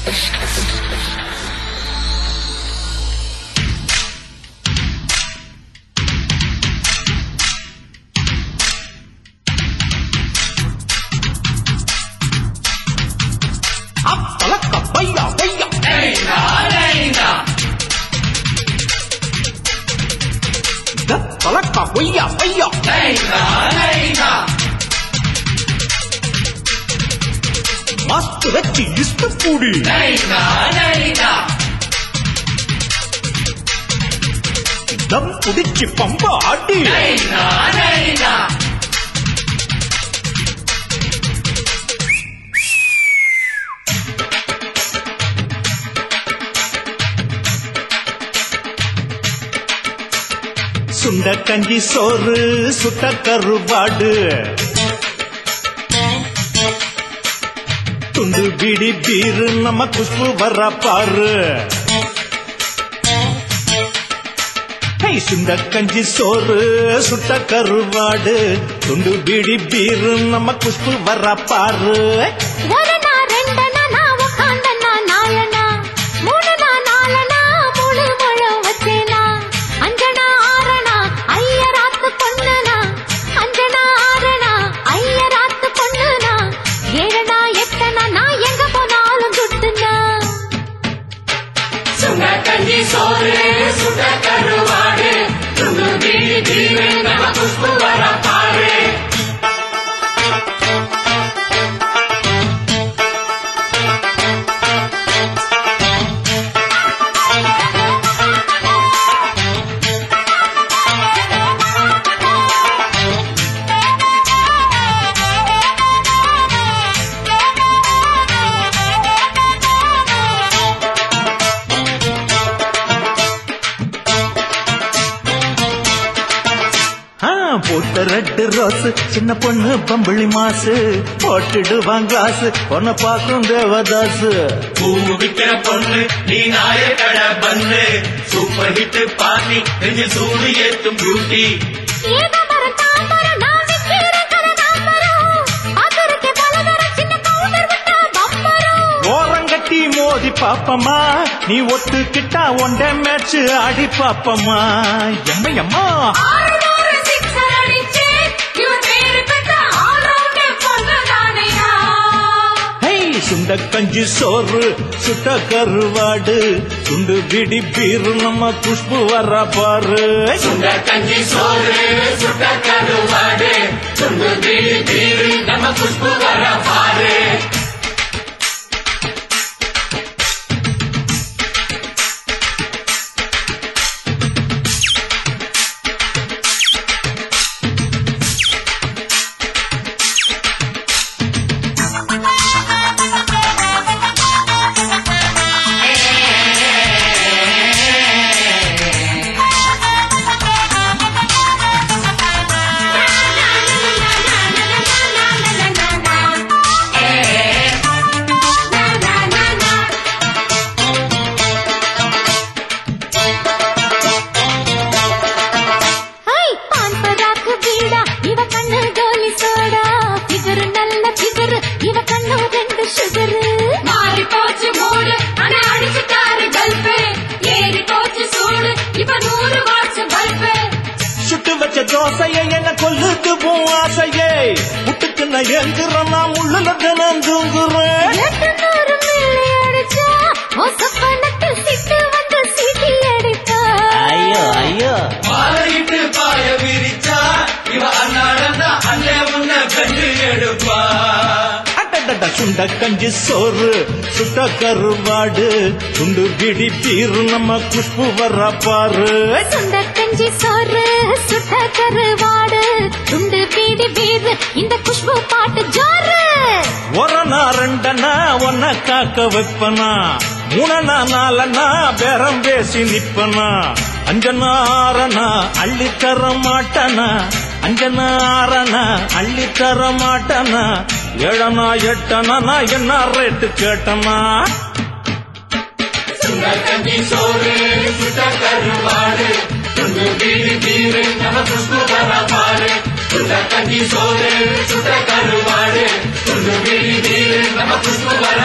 मस्त रच्ची इस्त पूरी दम पुडिच्ची पंप आटी சுண்ட கஞ்சி சோறு சுட்ட கருவாடு துண்டு பிடி பீரு நம்ம குஷ்பு வர பாரு சுண்ட கஞ்சி சோறு சுட்ட கருவாடு துண்டு பிடி பீரு நம்ம குஷ்பு வர பாரு போட்ட ரெட் ரோஸ் சின்ன பொண்ணு பம்பளி மாசு போட்டுடுவான் கிளாஸ் பொண்ண பாக்கும் தேவதாசு பூ விக்கிற பொண்ணு நீ நாயக்கட பண்ணு சூப்பர் ஹிட் பாட்டி நெஞ்சு சூடு ஏற்றும் பியூட்டி ஓரங்கட்டி மோதி பாப்பமா நீ ஒத்துக்கிட்டா ஒன்றை மேட்ச் ஆடி பாப்பமா எம்மையம்மா சுண்ட கஞ்சி சோறு சுட்ட கருவாடு துண்டு பிடி பீரு நம்ம குஷ்பு வர பாரு சுண்ட கஞ்சி சோறு சுட்ட கருவாடு துண்டு பிடி பீரு நம்ம குஷ்பு வர பாரு தோசையை என்ன கொல்லுக்கு போம் ஆசையே முட்டுக்குன்ன எங்குறேன் நான் முள்ளுல தினம் தூங்குறேன் ஐயோ ஐயோ பாலையிட்டு பாய விரிச்சா இவ அண்ணாடா அண்ணே உன்ன கண்டு எடுப்பா சுண்ட கஞ்சி சோறு சுட்ட கருவாடு துண்டு பிடி பீரு நம்ம குஷ்பு வர பாரு சுண்ட கஞ்சி சோறு சுட்ட கருவாடு துண்டு பிடி பீரு இந்த குஷ்பு பாட்டு ஜோரு ஒரு நாள் ரெண்டனா ஒன்ன காக்க வைப்பனா மூணனா நாலனா பேரம் பேசி நிப்பனா அஞ்சனா ஆறனா அள்ளி தர மாட்டனா அஞ்சனா ஆறனா அள்ளி தர மாட்டனா ஏழனா எட்டனா நான் என்ன ரேட்டு கேட்டனா சுண்ட கஞ்சி சோறு சுட்ட கருவாடு துண்டு பிடி பீரு நம்ம குஷ்பு வர பாரு சுண்ட கஞ்சி சோறு சுட்ட கருவாடு துண்டு பிடி பீரு நம்ம குஷ்பு வர